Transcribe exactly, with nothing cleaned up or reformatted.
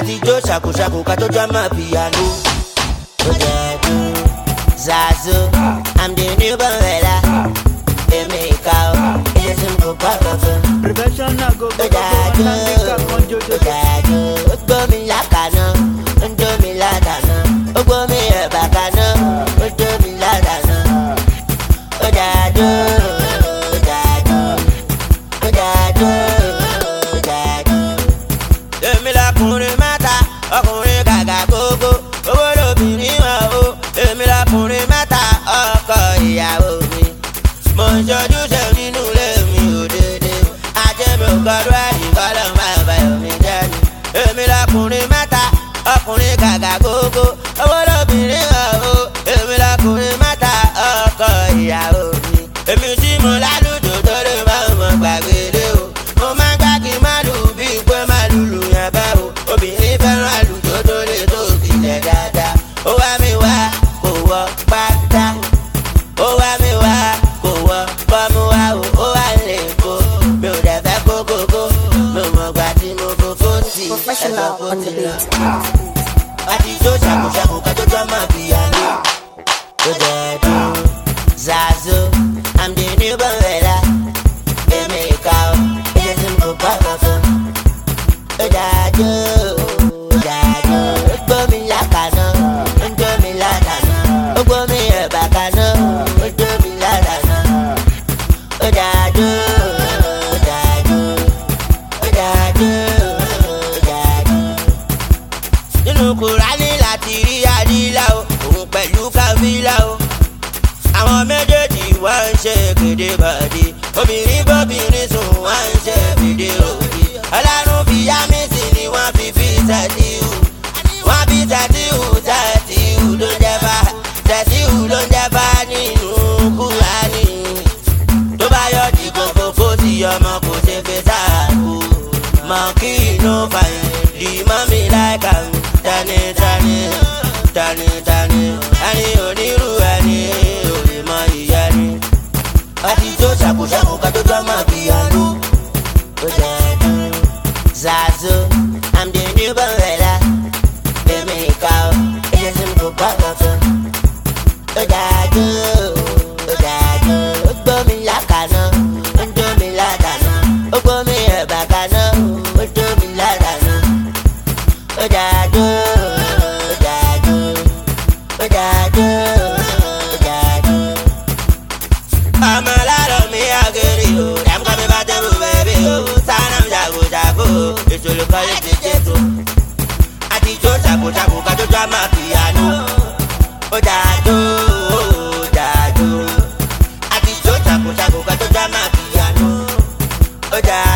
àtijọ́ ṣàkóṣàkó ká tó já máa piano. Ó jẹ́ dùn Zazu, I'm the new Bavela. Èmi ìka o, ilé tí mo bá lọ fún. Professional go go go go Nandika Monjojo. Ó jẹ́ dùn, ó gbó mi lákàná, ó ń jó mi ládàná. Ó gbó mi ẹ̀bà kaná, ó jó mi ládàná. Ó jẹ́ dùn, ó jẹ́ dùn, ó jẹ́ dùn, ó jẹ́ dùn. Èmi lọkùnrin mẹ́ta, ọkùnrin gàgà gógó, owó lóbìnrin wọn o. Èmi lọkùnrin mẹ́ta, ọkọ ìyàwó mi. Mo ń ṣojúṣe nínú ilé mi ò dédé. Ajé mi ò gbọdọ̀ ẹ̀yìn kọ́lọ́ máa bàyọ̀ mi jẹ́ ni. Èmi lọkùnrin mẹ́ta, ọkùnrin gàgà gógó, owó lóbìnrin wọn o. Èmi lọkùnrin mẹ́ta, ọkọ ìyàwó mi. Èmi tí mo lálùjọ tó lè máa mọ̀ gbàgbé lé o. Mo máa ń gbá kí má lù bí pé má lùlù yẹn bá o. Obìnrin fẹ́ràn àlùjọ tó lè tó ìlẹ̀ dáadáa. Ó wá mi wá kò wọ pátá. Ó wá mi wá kò wọ bọ́mú wá o. Ó wá lè kó mi ò dẹ̀ fẹ́ kó kókó. Mi ò mọ̀ gbà tí mo kó fóòtì ẹ̀sọ́ fóòtì lọ. Àtijọ́ ṣàkóṣàkó ká tó jọ máa piano. Ó jẹ́ dùn Zazu, I'm the new Bavela. Èmi ìka o, ilé tí mo bá lọ fún. Ó jẹ́ dùn, ó jẹ́ dùn, ó gbó mi lákàná, ó ń jó mi ládàná. Ó gbó mi ẹ̀bà kaná, ó jó mi ládàná. Ó jẹ́ dùn, ó jẹ́ dùn, ó jẹ́ dùn, ó jẹ́ dùn. Nínú Kùránì láti rí àdílà o, òun pẹ̀lú kábílà o. Àwọn méjèèjì wá ń ṣe kéde bàdé. Obìnrin bóbìnrin sùn wá ń ṣe kéde òbí. Ọlọ́run fi yá mi sí ni wọ́n fi fi tẹ̀síhù. Wọ́n fi tẹ̀síhù tẹ̀síhù ló ń jẹ́ bá. Tẹ̀síhù ló ń jẹ́ bá nínú Kùránì. Tó bá yọ di kókókó tí ọmọ kò ṣe fẹ́ sáàkó. Mọ̀kì ló fàyè di mọ́mí láìka mi. Tani tani tani tani ẹni onírú ẹni òye mọ ìyá ni. Àtijọ́ ṣàkóṣàkó ká tó jọ máa piano. Ó jẹ́ dùn Zazu, I'm the new Bavela. Èmi ìka o, ilé tí mo bá lọ fún. Ó jẹ́ dùn, ó jẹ́ dùn, ó gbó mi lákàná, ó ń jó mi ládàná. Ó gbó mi ẹ̀bà kaná, ó jó mi ládàná. Ó jẹ́ dùn, ó jẹ́ dùn, ó jẹ́ dùn, ó jẹ́ dùn. Ọmọ lárọ̀ mi àgẹ̀rì o, dàm kọ́ mi bá tẹ́bù bẹ́bí o. Sáná mi ṣàkóṣàkó, ìṣòro kọ́lé ti jẹ́ tó. Àtijọ́ ṣàkóṣàkó ká tó já máa piano. Ó jẹ́ dùn, ó jẹ́ dùn. Àtijọ́ ṣàkóṣàkó ká tó já máa piano. Ó jẹ́